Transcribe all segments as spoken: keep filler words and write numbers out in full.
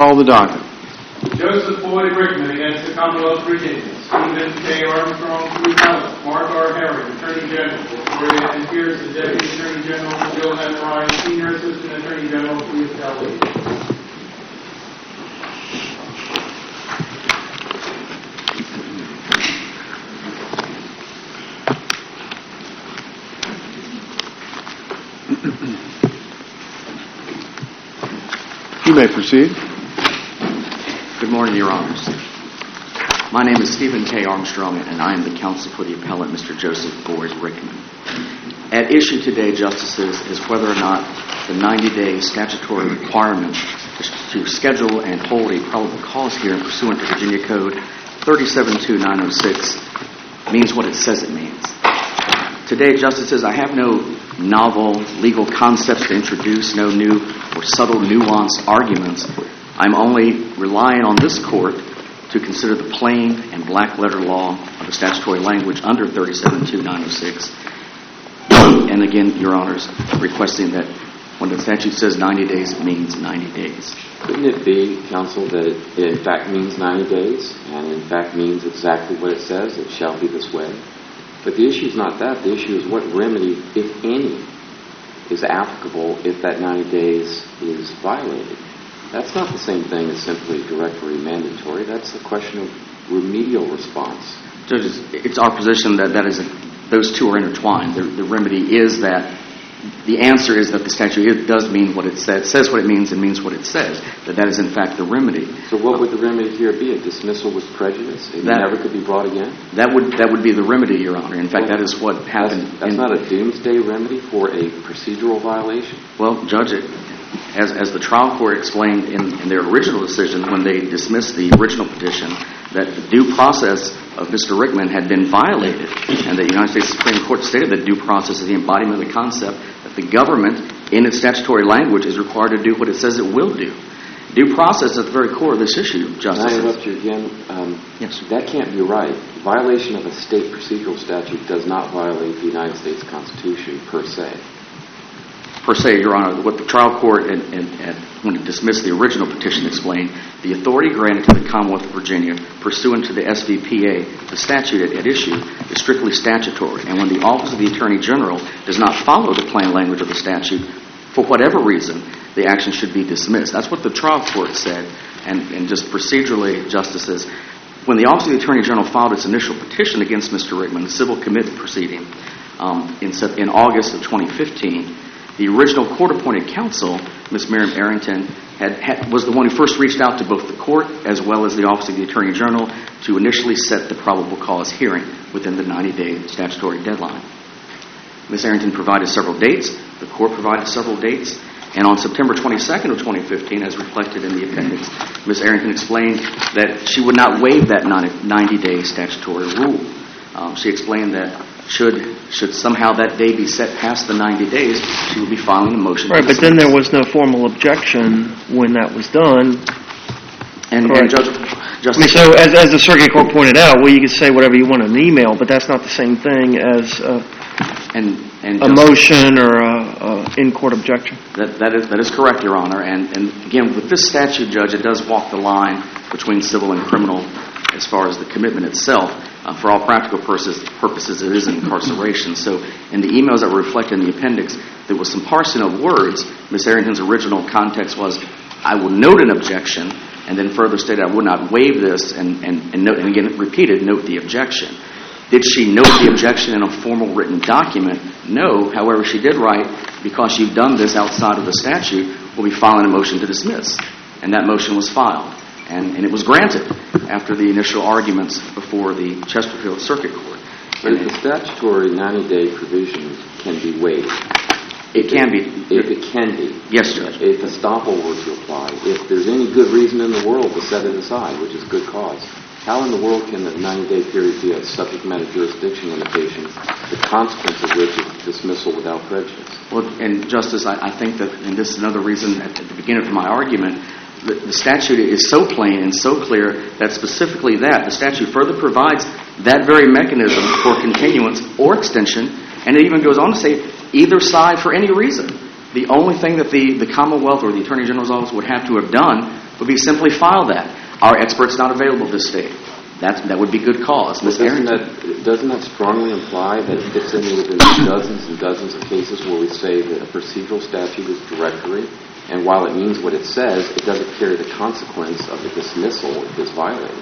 call the docket. Joseph Boyd Rickman against the Commonwealth of Virginia. Stephen K. Armstrong, for the appellant. Mark R. Herring, Attorney General. Victoria N. Pierce, the Deputy Attorney General. Jill N. Ryan, Senior Assistant Attorney General, for the appellee. You may proceed. Good morning, Your Honors. My name is Stephen K. Armstrong, and I am the counsel for the appellant, Mister Joseph Boyd Rickman. At issue today, Justices, is whether or not the ninety-day statutory requirement to schedule and hold a probable cause hearing pursuant to Virginia Code thirty-seven two nine oh six means what it says it means. Today, Justices, I have no novel legal concepts to introduce, no new or subtle nuanced arguments. I'm only relying on this court to consider the plain and black letter law of the statutory language under thirty-seven two nine oh six. And again, Your Honors, requesting that when the statute says ninety days, it means ninety days. Couldn't it be, counsel, that it in fact means ninety days and in fact means exactly what it says, it shall be this way? But the issue is not that. The issue is what remedy, if any, is applicable if that ninety days is violated. That's not the same thing as simply directory mandatory. That's a question of remedial response. Judges, it's our position that, that is a, those two are intertwined. The, the remedy is that the answer is that the statute it does mean what it says, says what it means, and means what it says. That that is in fact the remedy. So what would the remedy here be? A dismissal with prejudice? It that, never could be brought again? That would that would be the remedy, Your Honor. In fact, well, that is what happened. That's, that's in, not a doomsday remedy for a procedural violation? Well, Judge, it, as as the trial court explained in, in their original decision when they dismissed the original petition, that the due process of Mister Rickman had been violated, and the United States Supreme Court stated that due process is the embodiment of the concept that the government, in its statutory language, is required to do what it says it will do. Due process is at the very core of this issue, Justice. Can I interrupt you again? Um, yes. That can't be right. Violation of a state procedural statute does not violate the United States Constitution per se. Per se, Your Honor, what the trial court, and, and, and when it dismissed the original petition, explained, the authority granted to the Commonwealth of Virginia pursuant to the S V P A, the statute at, at issue, is strictly statutory. And when the Office of the Attorney General does not follow the plain language of the statute, for whatever reason, the action should be dismissed. That's what the trial court said. And, and just procedurally, Justices, when the Office of the Attorney General filed its initial petition against Mister Rickman, the civil commitment proceeding, um, in, in August of twenty fifteen, the original court-appointed counsel, Miz Miriam Arrington, had, had, was the one who first reached out to both the court as well as the Office of the Attorney General to initially set the probable cause hearing within the ninety-day statutory deadline. Miz Arrington provided several dates. The court provided several dates. And on September twenty-second of twenty fifteen, as reflected in the appendix, Miz Arrington explained that she would not waive that ninety-day statutory rule. Um, she explained that Should should somehow that day be set past the ninety days, she would be filing a motion. Right, but then there was no formal objection when that was done. And, and Judge, Justice, I mean, so as, as the circuit court pointed out, well, you can say whatever you want in an email, but that's not the same thing as a, and, and a motion or a, a in-court objection. That that is that is correct, Your Honor. And and again, with this statute, Judge, it does walk the line between civil and criminal as far as the commitment itself. Uh, for all practical purposes, purposes, it is an incarceration. So in the emails that were reflected in the appendix, there was some parsing of words. Miz Arrington's original context was, I will note an objection, and then further stated, I would not waive this, and, and, and, note, and again repeated, note the objection. Did she note the objection in a formal written document? No. However, she did write, because you've done this outside of the statute, we'll be filing a motion to dismiss. And that motion was filed. And, and it was granted after the initial arguments before the Chesterfield Circuit Court. But if the statutory ninety-day provision can be waived, it can be. If it can be. Yes, Judge. If estoppel were to apply, if there's any good reason in the world to set it aside, which is good cause, how in the world can the ninety-day period be a subject matter jurisdiction limitation, the consequence of which is dismissal without prejudice? Well, and Justice, I, I think that, and this is another reason at the beginning of my argument, the, the statute is so plain and so clear that specifically that, the statute further provides that very mechanism for continuance or extension, and it even goes on to say either side for any reason. The only thing that the, the Commonwealth or the Attorney General's Office would have to have done would be simply file that. Our expert's not available this day. That, that would be good cause. Miz Doesn't Arrington. that, doesn't that strongly imply that it fits in with the dozens and dozens of cases where we say that a procedural statute is directory, and while it means what it says, it doesn't carry the consequence of the dismissal if it's violated?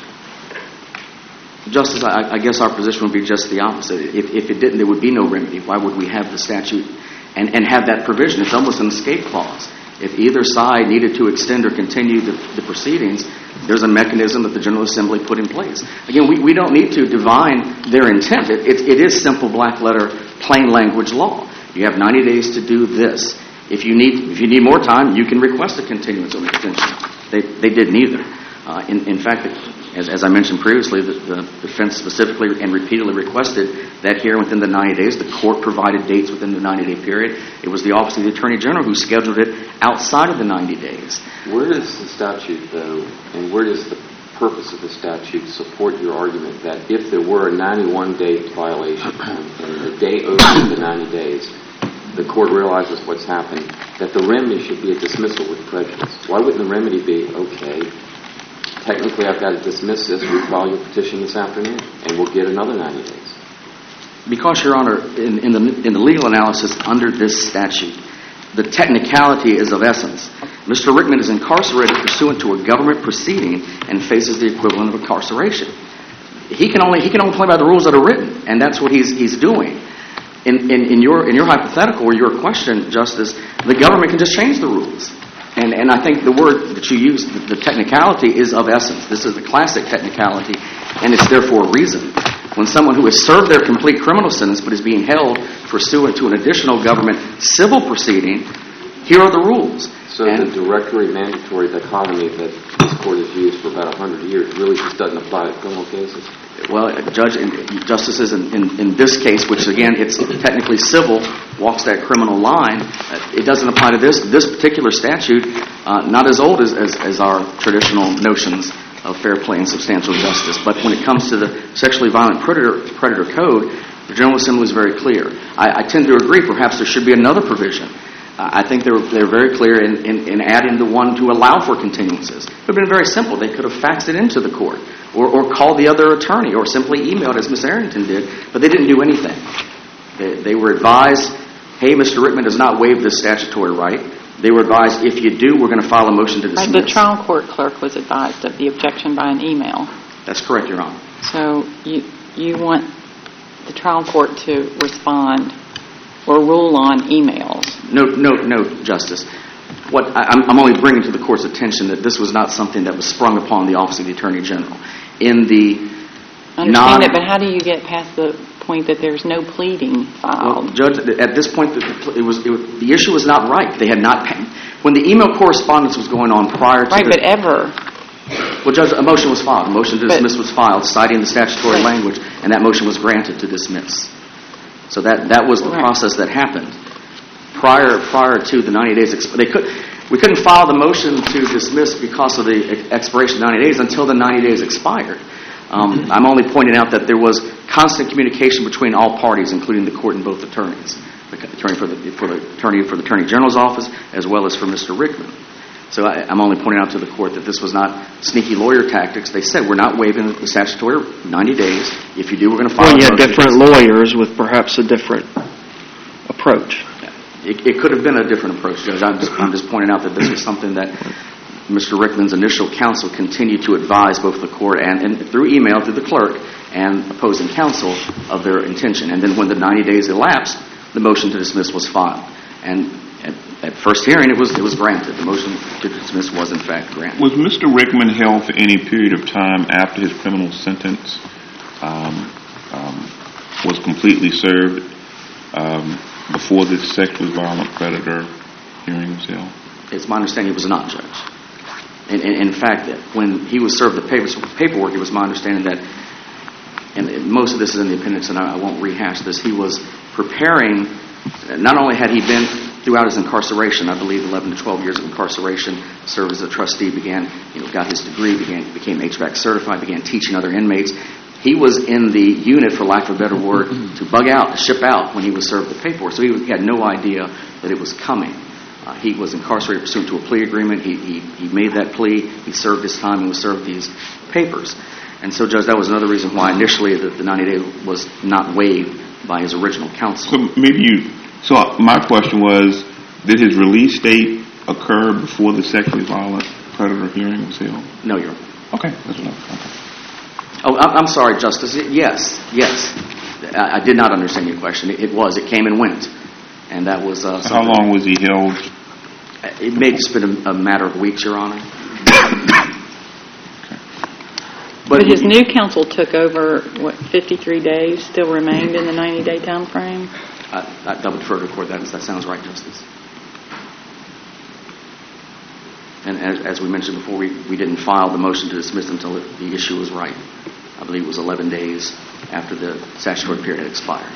Justice, I, I guess our position would be just the opposite. If, if it didn't, there would be no remedy. Why would we have the statute and, and have that provision? It's almost an escape clause. If either side needed to extend or continue the, the proceedings, there's a mechanism that the General Assembly put in place. Again, we, we don't need to divine their intent. It, it, it is simple black letter, plain language law. You have ninety days to do this. If you need if you need more time, you can request a continuance or extension. They, they did neither. Uh, in, in fact, as, as I mentioned previously, the, the defense specifically and repeatedly requested that here within the ninety days, the court provided dates within the ninety-day period. It was the Office of the Attorney General who scheduled it outside of the ninety days. Where does the statute, though, and where does the purpose of the statute support your argument that if there were a ninety-one day violation and the day owed the ninety days, the court realizes what's happened, that the remedy should be a dismissal with prejudice? Why wouldn't the remedy be, okay, technically I've got to dismiss this, refile your petition this afternoon, and we'll get another ninety days? Because, Your Honor, in, in, the, in the legal analysis under this statute, the technicality is of essence. Mister Rickman is incarcerated pursuant to a government proceeding and faces the equivalent of incarceration. He can only he can only play by the rules that are written, and that's what he's he's doing. In, in, in your in your hypothetical or your question, Justice, the government can just change the rules. And and I think the word that you use, the, the technicality, is of essence. This is the classic technicality, and it's there for a reason. When someone who has served their complete criminal sentence but is being held pursuant to an additional government civil proceeding, here are the rules. So and the directory mandatory dichotomy that this court has used for about one hundred years really just doesn't apply to criminal cases? Well, Judge, and Justices, in, in, in this case, which again, it's technically civil, walks that criminal line, it doesn't apply to this this particular statute, uh, not as old as, as, as our traditional notions of fair play and substantial justice. But when it comes to the sexually violent predator, predator code, the General Assembly is very clear. I, I tend to agree perhaps there should be another provision. Uh, I think they're, they're very clear in, in, in adding the one to allow for continuances. It would have been very simple. They could have faxed it into the court or, or called the other attorney or simply emailed, as Miz Arrington did, but they didn't do anything. They, they were advised, hey, Mister Rickman does not waive this statutory right. They were advised, if you do, we're going to file a motion to dismiss. The trial court clerk was advised of the objection by an email. That's correct, Your Honor. So you you want the trial court to respond or rule on emails? No, no, no, Justice. What I, I'm, I'm only bringing to the court's attention that this was not something that was sprung upon the Office of the Attorney General. In the I understand non- it, but how do you get past the point that there's no pleading filed? Well, Judge, at this point, it was, it was the issue was not right. They had not when the email correspondence was going on prior to right, the, but ever. Well, Judge, a motion was filed. A motion to But- dismiss was filed, citing the statutory Right. language, and that motion was granted to dismiss. So that that was the Right. process that happened prior prior to the ninety days. Exp- they could we couldn't file the motion to dismiss because of the ex- expiration of ninety days until the ninety days expired. Um, I'm only pointing out that there was constant communication between all parties, including the court and both attorneys, the attorney for the for the attorney for the Attorney General's office as well as for Mister Rickman. So I, I'm only pointing out to the court that this was not sneaky lawyer tactics. They said we're not waiving the statutory ninety days. If you do, we're going to file. Well, a you have motion to different dismiss. lawyers with perhaps a different approach. It, it could have been a different approach, Judge. I'm just, I'm just pointing out that this was something that Mister Rickman's initial counsel continued to advise both the court and, and through email to the clerk and opposing counsel of their intention. And then when the ninety days elapsed, the motion to dismiss was filed. And at, at first hearing, it was it was granted. The motion to dismiss was in fact granted. Was Mister Rickman held for any period of time after his criminal sentence um, um, was completely served um, before this sexually violent predator hearing was held? It's my understanding he was not, Judge. In, in, in fact, that when he was served the papers, paperwork, it was my understanding that, and most of this is in the appendix, and I, I won't rehash this, he was preparing, not only had he been throughout his incarceration, I believe eleven to twelve years of incarceration, served as a trustee, began, you know, got his degree, began became H V A C certified, began teaching other inmates. He was in the unit, for lack of a better word, to bug out, to ship out when he was served the paperwork. So he had no idea that it was coming. Uh, he was incarcerated pursuant to a plea agreement. He, he, he made that plea. He served his time and was served these papers. And so, Judge, that was another reason why initially the, the ninety day was not waived by his original counsel. So maybe you, so my question was, did his release date occur before the sexually violent predator hearing was held? No, Your Honor. Okay, that's what I was okay. Oh, I'm sorry, Justice. Yes, yes. I did not understand your question. It was. It came and went. And that was... Uh, How long was he held? It may have just been a, a matter of weeks, Your Honor. But, but his new counsel took over, what, fifty-three days, still remained in the ninety day time frame? I, I, I would defer to the court. That, is, that sounds right, Justice. And as, as we mentioned before, we, we didn't file the motion to dismiss until it, the issue was right. I believe it was eleven days after the statutory period had expired.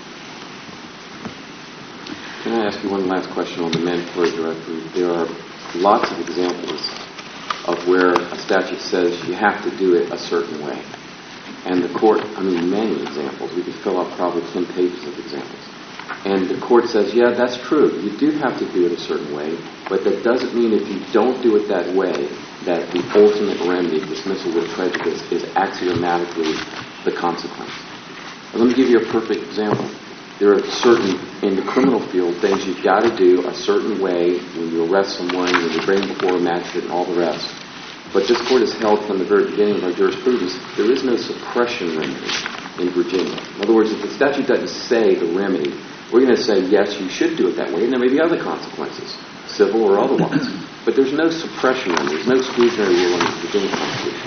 Can I ask you one last question on the mandatory directory? There are lots of examples of where a statute says you have to do it a certain way. And the court, I mean, many examples. We could fill out probably ten pages of examples. And the court says, yeah, that's true. You do have to do it a certain way, but that doesn't mean if you don't do it that way, that the ultimate remedy, dismissal with prejudice, is axiomatically the consequence. And let me give you a perfect example. There are certain, in the criminal field, things you've got to do a certain way when you arrest someone, when you bring them before a magistrate, and all the rest. But this court has held from the very beginning of our jurisprudence, there is no suppression remedy in Virginia. In other words, if the statute doesn't say the remedy, we're going to say, yes, you should do it that way, and there may be other consequences, civil or otherwise. But there's no suppression remedy. There's no exclusionary rule in the Virginia Constitution.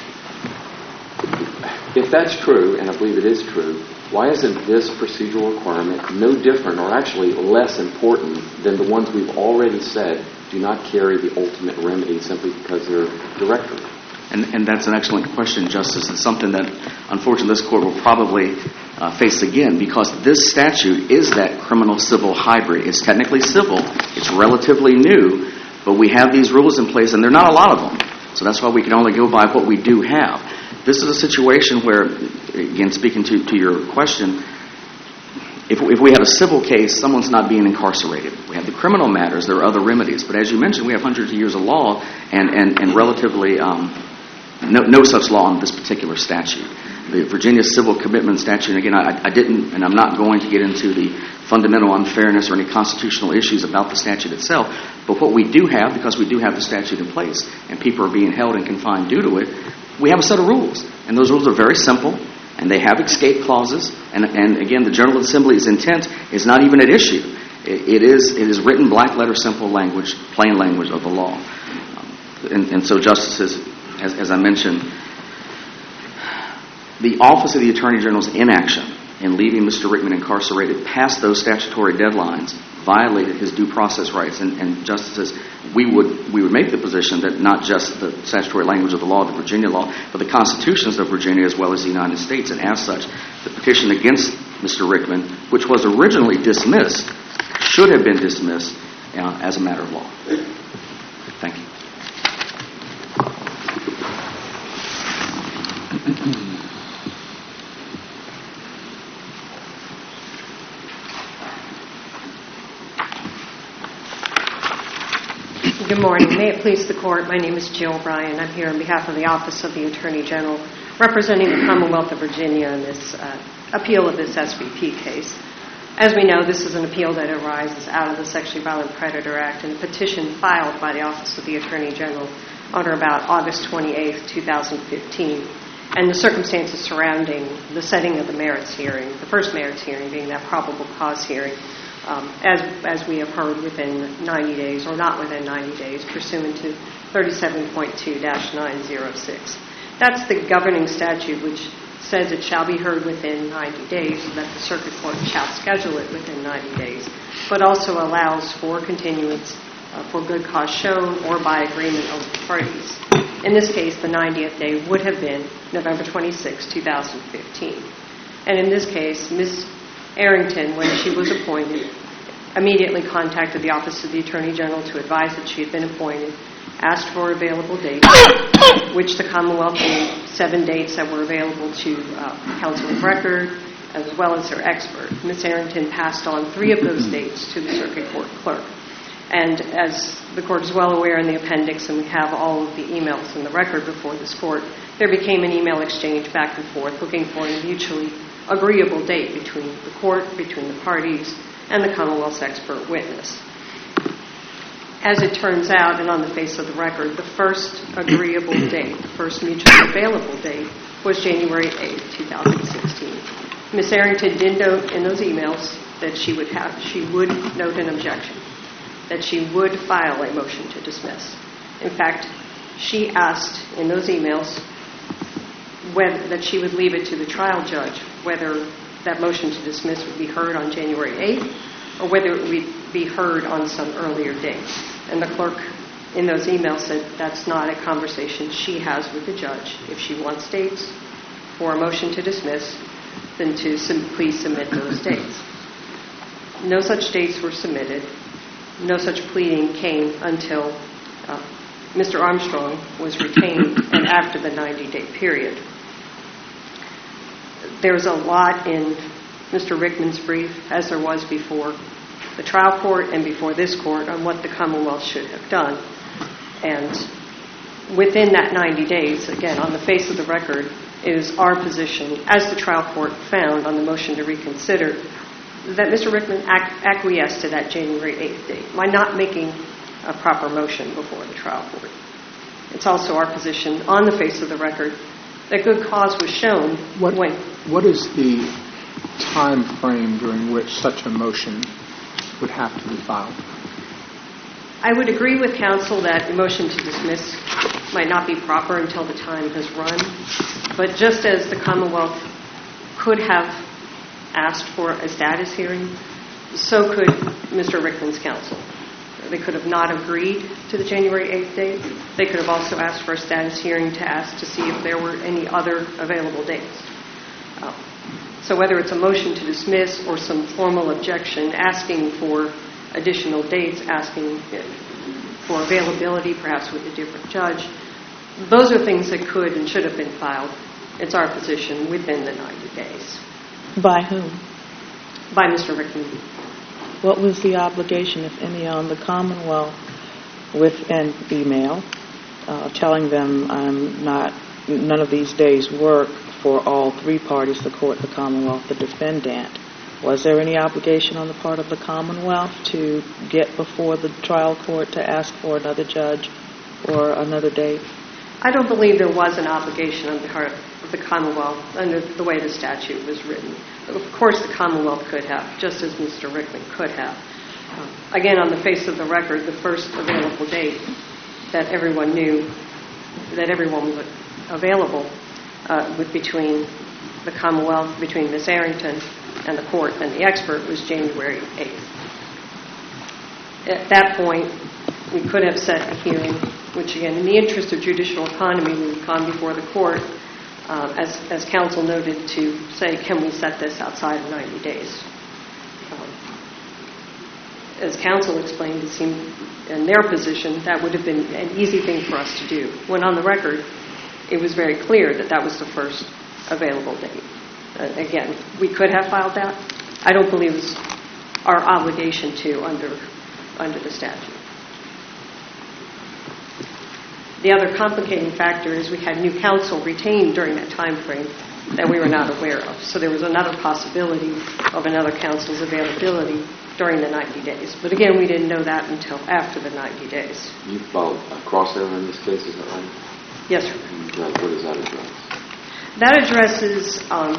If that's true, and I believe it is true, why isn't this procedural requirement no different or actually less important than the ones we've already said do not carry the ultimate remedy simply because they're directory? And, and that's an excellent question, Justice. It's something that, unfortunately, this court will probably uh, face again because this statute is that criminal-civil hybrid. It's technically civil. It's relatively new, but we have these rules in place, and there are not a lot of them. So that's why we can only go by what we do have. This is a situation where, again, speaking to, to your question, if, if we have a civil case, someone's not being incarcerated. We have the criminal matters. There are other remedies. But as you mentioned, we have hundreds of years of law and, and, and relatively um, no, no such law in this particular statute. The Virginia Civil Commitment Statute, and again, I, I didn't, and I'm not going to get into the fundamental unfairness or any constitutional issues about the statute itself, but what we do have, because we do have the statute in place, and people are being held and confined due to it, we have a set of rules, and those rules are very simple, and they have escape clauses, and, and again, the General Assembly's intent is not even at issue. It, it is it is written black letter, simple language, plain language of the law. Um, and, and so, Justices, as, as I mentioned, the Office of the Attorney General's inaction in leaving Mister Rickman incarcerated past those statutory deadlines violated his due process rights. And, and Justices, we would we would make the position that not just the statutory language of the law, the Virginia law, but the constitutions of Virginia as well as the United States. And as such, the petition against Mister Rickman, which was originally dismissed, should have been dismissed uh, as a matter of law. Thank you. Good morning. May it please the Court, my name is Jill Bryan. I'm here on behalf of the Office of the Attorney General, representing the Commonwealth of Virginia in this uh, appeal of this S V P case. As we know, this is an appeal that arises out of the Sexually Violent Predator Act and a petition filed by the Office of the Attorney General on or about August twenty-eighth, twenty fifteen, and the circumstances surrounding the setting of the merits hearing, the first merits hearing being that probable cause hearing, Um, as as we have heard, within ninety days, or not within ninety days, pursuant to thirty-seven point two dash nine oh six. That's the governing statute which says it shall be heard within ninety days, and that the circuit court shall schedule it within ninety days, but also allows for continuance uh, for good cause shown or by agreement of the parties. In this case, the ninetieth day would have been November twenty-sixth, twenty fifteen. And in this case, Miz Arrington, when she was appointed, immediately contacted the Office of the Attorney General to advise that she had been appointed, asked for available dates, which the Commonwealth gave seven dates that were available to uh, counsel of record, as well as her expert. Miz Arrington passed on three of those dates to the circuit court clerk. And as the court is well aware in the appendix, and we have all of the emails in the record before this court, there became an email exchange back and forth looking for a mutually agreeable date between the court, between the parties, and the Commonwealth's expert witness. As it turns out, and on the face of the record, the first agreeable date, the first mutually available date, was January eighth, twenty sixteen. Miz Arrington did note in those emails that she would have, she would note an objection, that she would file a motion to dismiss. In fact, she asked in those emails whether, that she would leave it to the trial judge whether that motion to dismiss would be heard on January eighth or whether it would be heard on some earlier date. And the clerk in those emails said that's not a conversation she has with the judge. If she wants dates for a motion to dismiss, then to sim- please submit those dates. No such dates were submitted. No such pleading came until uh, Mister Armstrong was retained and after the ninety-day period. There's a lot in Mister Rickman's brief, as there was before the trial court and before this court, on what the Commonwealth should have done. And within that ninety days, again, on the face of the record, it is our position, as the trial court found on the motion to reconsider, that Mister Rickman ac- acquiesced to that January eighth date by not making a proper motion before the trial court. It's also our position, on the face of the record, that good cause was shown what, when... What is the time frame during which such a motion would have to be filed? I would agree with counsel that a motion to dismiss might not be proper until the time has run, but just as the Commonwealth could have asked for a status hearing, so could Mister Rickman's counsel. They could have not agreed to the January eighth date. They could have also asked for a status hearing to ask to see if there were any other available dates. Uh, so whether it's a motion to dismiss or some formal objection asking for additional dates, asking for availability, perhaps with a different judge, those are things that could and should have been filed. It's our position within the ninety days. By whom? By Mister Rickman. What was the obligation, if any, on the Commonwealth with an email uh, telling them I'm not, none of these days work for all three parties, the court, the Commonwealth, the defendant? Was there any obligation on the part of the Commonwealth to get before the trial court to ask for another judge or another date? I don't believe there was an obligation on the part of the Commonwealth under the way the statute was written. Of course, the Commonwealth could have, just as Mister Rickman could have. Um, again, on the face of the record, the first available date that everyone knew, that everyone was available uh, with between the Commonwealth, between Miz Arrington and the court and the expert, was January eighth. At that point, we could have set a hearing, which again, in the interest of judicial economy, we would come before the court, uh, as, as counsel noted, to say, can we set this outside of ninety days? Um, as counsel explained, it seemed in their position that would have been an easy thing for us to do. When on the record, it was very clear that that was the first available date. Uh, again, we could have filed that. I don't believe it's our obligation to under under the statute. The other complicating factor is we had new counsel retained during that time frame that we were not aware of. So there was another possibility of another counsel's availability during the ninety days. But again, we didn't know that until after the ninety days. You filed a crossover in this case, is that right? Yes, sir. And uh, what does that address? That addresses, um,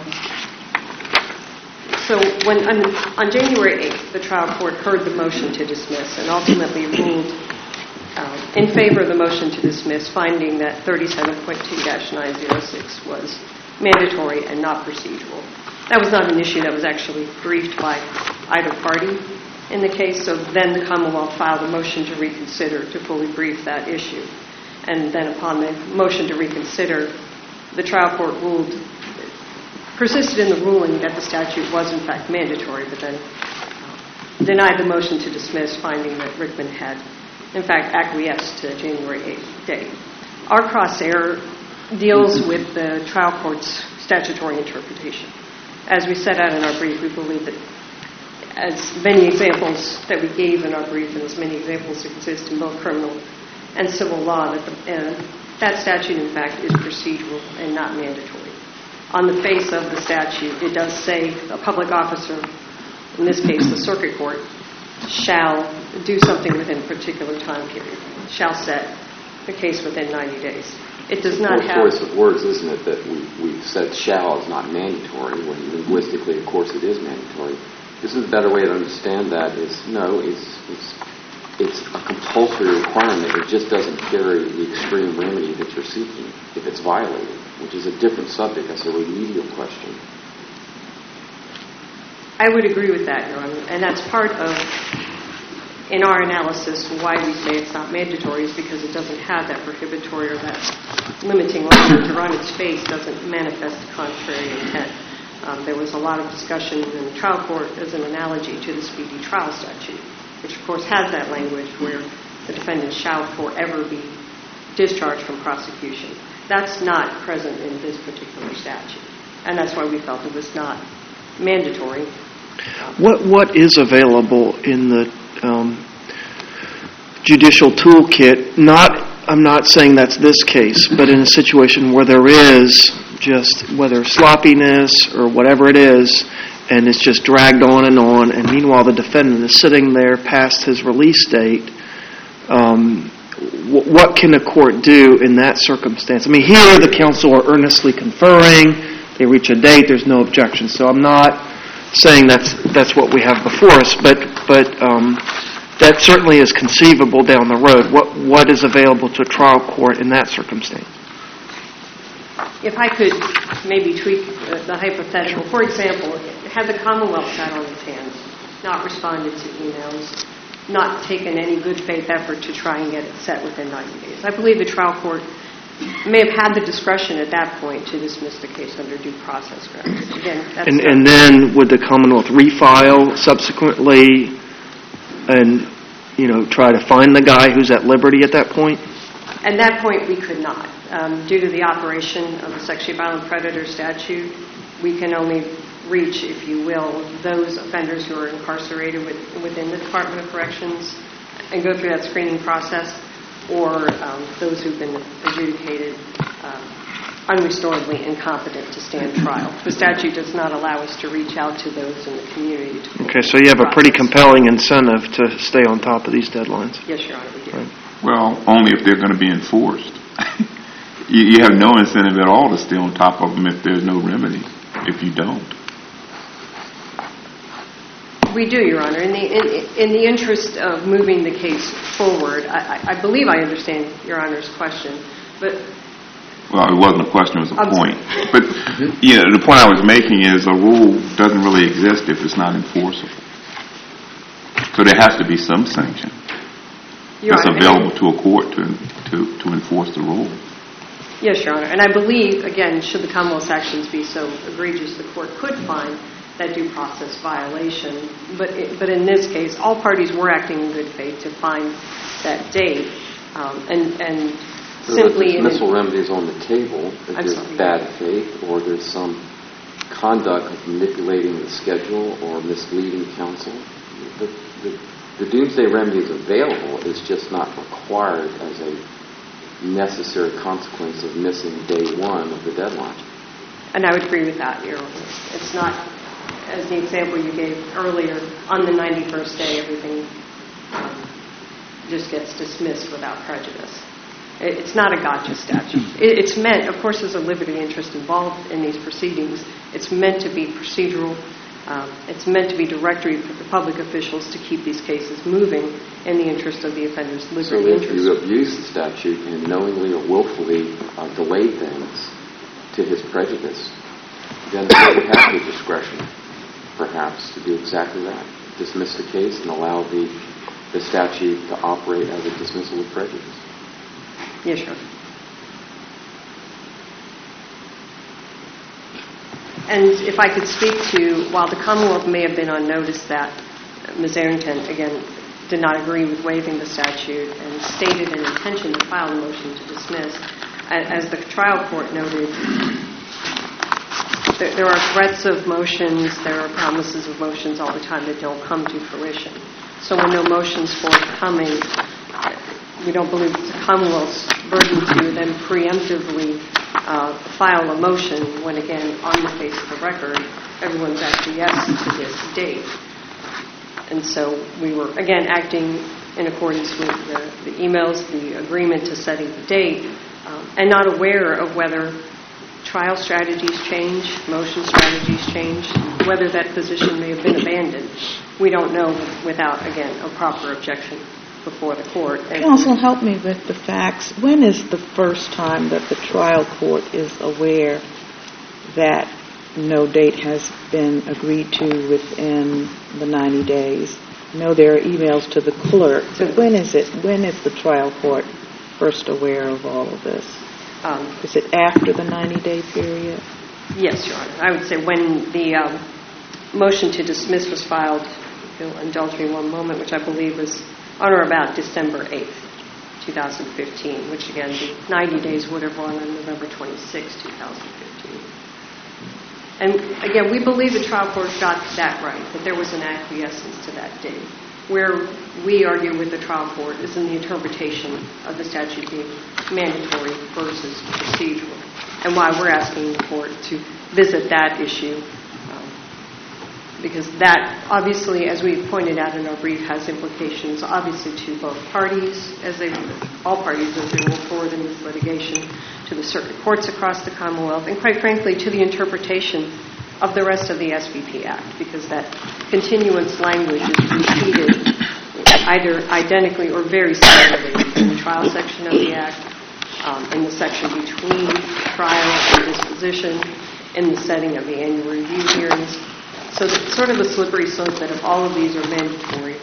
so when on, on January eighth, the trial court heard the motion to dismiss and ultimately ruled um, in favor of the motion to dismiss, finding that thirty-seven point two dash nine oh six was mandatory and not procedural. That was not an issue that was actually briefed by either party in the case, so then the Commonwealth filed a motion to reconsider to fully brief that issue. And then upon the motion to reconsider, the trial court ruled, persisted in the ruling that the statute was in fact mandatory, but then uh, denied the motion to dismiss, finding that Rickman had in fact acquiesced to the January eighth date. Our cross error deals with the trial court's statutory interpretation. As we set out in our brief, we believe that as many examples that we gave in our brief, and as many examples exist in both criminal and civil law, that the, uh, that statute, in fact, is procedural and not mandatory. On the face of the statute, it does say a public officer, in this case the circuit court, shall do something within a particular time period, shall set the case within ninety days. It does not Well, have... choice of words, isn't it, that we, we've said shall is not mandatory, when linguistically, of course, it is mandatory. Isn't a better way to understand that is, no, it's, it's, it's a compulsory requirement. It just doesn't carry the extreme remedy that you're seeking if it's violated, which is a different subject. That's a remedial question. I would agree with that, Your Honor, and that's part of, in our analysis, why we say it's not mandatory is because it doesn't have that prohibitory or that limiting language, or on its face doesn't manifest the contrary intent. Um, there was a lot of discussion in the trial court as an analogy to the speedy trial statute, which of course has that language where the defendant shall forever be discharged from prosecution. That's not present in this particular statute, and that's why we felt it was not mandatory. What What is available in the um, judicial toolkit? Not, I'm not saying that's this case, but in a situation where there is just whether sloppiness or whatever it is, and it's just dragged on and on, and meanwhile the defendant is sitting there past his release date, um, w- what can a court do in that circumstance? I mean, here the counsel are earnestly conferring, they reach a date, there's no objection. So I'm not saying that's that's what we have before us, but but um, that certainly is conceivable down the road. What what is available to a trial court in that circumstance? If I could maybe tweak uh, the hypothetical. For example, had the Commonwealth sat on its hands, not responded to emails, not taken any good faith effort to try and get it set within ninety days, I believe the trial court may have had the discretion at that point to dismiss the case under due process grounds. Again, that's And, and then would the Commonwealth refile subsequently and, you know, try to find the guy who's at liberty at that point? At that point, we could not. Um, due to the operation of the sexually violent predator statute, we can only reach, if you will, those offenders who are incarcerated with, within the Department of Corrections and go through that screening process, or um, those who've been adjudicated um, unrestoredly incompetent to stand trial. The statute does not allow us to reach out to those in the community. To Okay, so you have a pretty compelling incentive to stay on top of these deadlines. Yes, Your Honor, we do. Right. Well, only if they're going to be enforced. you, you have no incentive at all to stay on top of them if there's no remedy, if you don't. We do, Your Honor. In the in, in the interest of moving the case forward, I, I believe I understand Your Honor's question, but Well, it wasn't a question, it was a I'm point. sorry. But, yeah, the point I was making is a rule doesn't really exist if it's not enforceable. So there has to be some sanction Your that's Honor, available to a court to, to, to enforce the rule. Yes, Your Honor. And I believe, again, should the Commonwealth's actions be so egregious, the court could find that due process violation. But it, but in this case, all parties were acting in good faith to find that date. Um, and and So simply... the dismissal remedy is on the table if I'm there's sorry. bad faith or there's some conduct of manipulating the schedule or misleading counsel. The, the, the doomsday remedy is available. It's just not required as a necessary consequence of missing day one of the deadline. And I would agree with that, Your Honor. It's not, as the example you gave earlier, on the ninety-first day, everything um, just gets dismissed without prejudice. It, it's not a gotcha statute. It, it's meant, of course, there's a liberty interest involved in these proceedings. It's meant to be procedural. Um, it's meant to be directory for the public officials to keep these cases moving in the interest of the offender's liberty So if interest. you abuse the statute and knowingly or willfully uh, delay things to his prejudice, then the court would have the discretion, perhaps, to do exactly that. Dismiss the case and allow the, the statute to operate as a dismissal with prejudice. Yes, Your Honor. And if I could speak to, while the Commonwealth may have been on notice that Miz Arrington, again, did not agree with waiving the statute and stated an intention to file a motion to dismiss, as the trial court noted, there, there are threats of motions, there are promises of motions all the time that don't come to fruition. So when no motion's forthcoming, we don't believe it's the Commonwealth's burden to then preemptively uh, file a motion when, again, on the face of the record, everyone's acquiesced to this date. And so we were, again, acting in accordance with the, the emails, the agreement to setting the date, um, and not aware of whether trial strategies change, motion strategies change, whether that position may have been abandoned. We don't know without, again, a proper objection before the court. And Counsel, help me with the facts. When is the first time that the trial court is aware that no date has been agreed to within the ninety days? I know there are emails to the clerk, but when is it? When is the trial court first aware of all of this? Um, is it after the ninety-day period? Yes, Your Honor. I would say when the um, motion to dismiss was filed, if you'll indulge me one moment, which I believe was on or about December eighth, twenty fifteen, which, again, the ninety days would have run on November twenty-sixth, twenty fifteen. And, again, we believe the trial court got that right, that there was an acquiescence to that date. Where we argue with the trial court is in the interpretation of the statute being mandatory versus procedural, and why we're asking the court to visit that issue, um, because that, obviously, as we pointed out in our brief, has implications, obviously, to both parties, as they, all parties as they move forward in this litigation, to the circuit courts across the Commonwealth, and quite frankly, to the interpretation of the rest of the S V P Act, because that continuance language is repeated either identically or very similarly in the trial section of the Act, um, in the section between trial and disposition, in the setting of the annual review hearings. So it's sort of a slippery slope that if all of these are mandatory,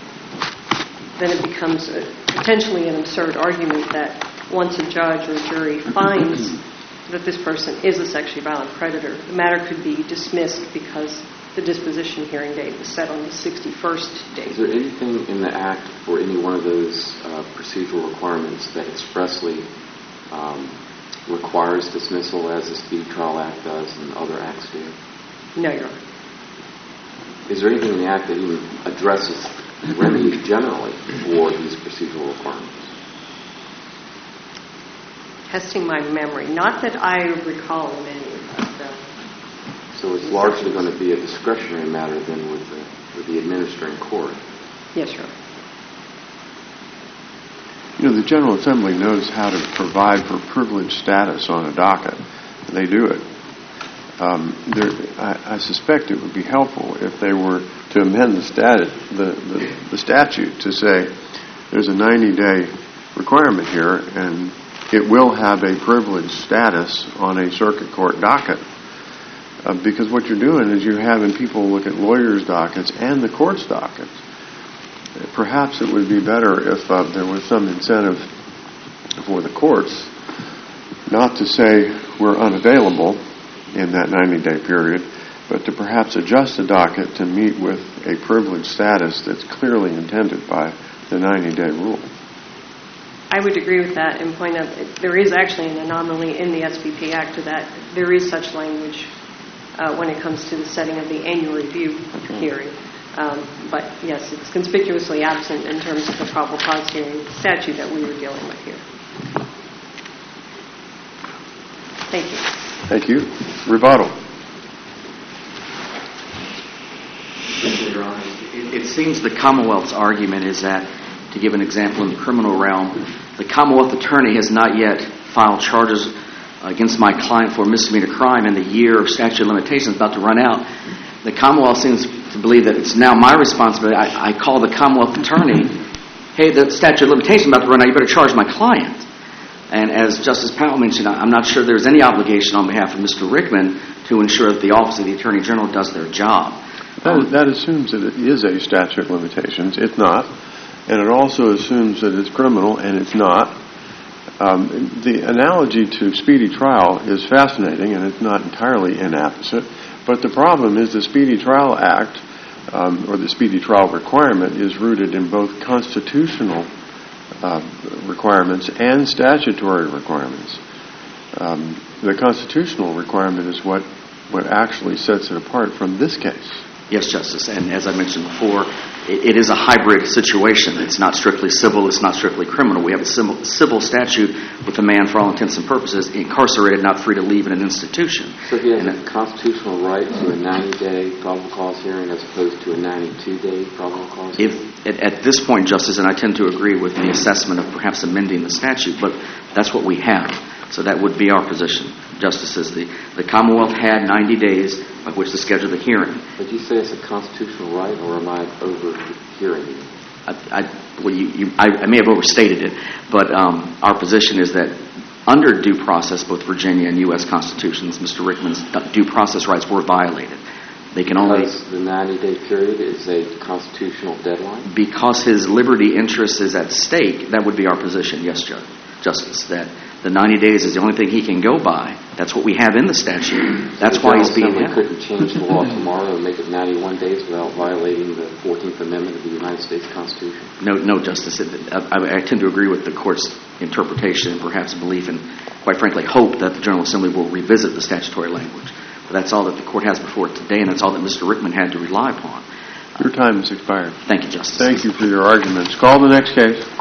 then it becomes a, potentially an absurd argument that once a judge or jury finds that this person is a sexually violent predator, the matter could be dismissed because the disposition hearing date was set on the sixty-first date. Is there anything in the Act or any one of those uh, procedural requirements that expressly um, requires dismissal, as the Speedy Trial Act does and other acts do? No, Your Honor. Is there anything in the Act that even addresses remedies generally for these procedural requirements? Testing my memory. Not that I recall of any of that, though. So it's largely going to be a discretionary matter then with the, with the administering court. Yes, Your Honor. You know, the General Assembly knows how to provide for privileged status on a docket. They do it. Um, there, I, I suspect it would be helpful if they were to amend the, stat, the, the, the statute to say there's a ninety-day requirement here, and it will have a privileged status on a circuit court docket. Uh, because what you're doing is you're having people look at lawyers' dockets and the court's dockets. Perhaps it would be better if uh, there was some incentive for the courts not to say we're unavailable in that ninety-day period, but to perhaps adjust the docket to meet with a privileged status that's clearly intended by the ninety-day rule. I would agree with that and point out that there is actually an anomaly in the S V P Act to that there is such language uh, when it comes to the setting of the annual review hearing. Um, but yes, it's conspicuously absent in terms of the probable cause hearing statute that we were dealing with here. Thank you. Thank you. Rebuttal. Your Honor, it, it seems the Commonwealth's argument is that, to give an example in the criminal realm, the Commonwealth attorney has not yet filed charges against my client for a misdemeanor crime, and the year of statute of limitations is about to run out. The Commonwealth seems to believe that it's now my responsibility. I, I call the Commonwealth attorney, hey, the statute of limitations is about to run out, you better charge my client. And as Justice Powell mentioned, I'm not sure there's any obligation on behalf of Mister Rickman to ensure that the Office of the Attorney General does their job. That, that assumes that it is a statute of limitations. It's not. And it also assumes that it's criminal, and it's not. Um, the analogy to speedy trial is fascinating, and it's not entirely inapposite. But the problem is the Speedy Trial Act, um, or the Speedy Trial requirement, is rooted in both constitutional uh, requirements and statutory requirements. Um, the constitutional requirement is what what actually sets it apart from this case. Yes, Justice. And as I mentioned before, it, it is a hybrid situation. It's not strictly civil. It's not strictly criminal. We have a civil, civil statute with a man, for all intents and purposes, incarcerated, not free to leave in an institution. So he has a constitutional right to a ninety-day probable cause hearing as opposed to a ninety-two day probable cause hearing? If, at, at this point, Justice, and I tend to agree with the assessment of perhaps amending the statute, but that's what we have. So that would be our position, Justices. The, the Commonwealth had ninety days by which to schedule the hearing. But you say it's a constitutional right, or am I overhearing you? I, I, well, you, you, I, I may have overstated it, but um, our position is that under due process, both Virginia and U S constitutions, Mister Rickman's due process rights were violated. They can only... Because the ninety-day period is a constitutional deadline? Because his liberty interest is at stake, that would be our position, yes, Judge, Justice, that the ninety days is the only thing he can go by. That's what we have in the statute. That's so why he's being held. held. Couldn't change the law tomorrow and make it ninety-one days without violating the fourteenth Amendment of the United States Constitution? No, no, Justice. I, I tend to agree with the Court's interpretation and perhaps belief and, quite frankly, hope that the General Assembly will revisit the statutory language. But that's all that the Court has before it today, and that's all that Mister Rickman had to rely upon. Your time has expired. Thank you, Justice. Thank you for your arguments. Call the next case.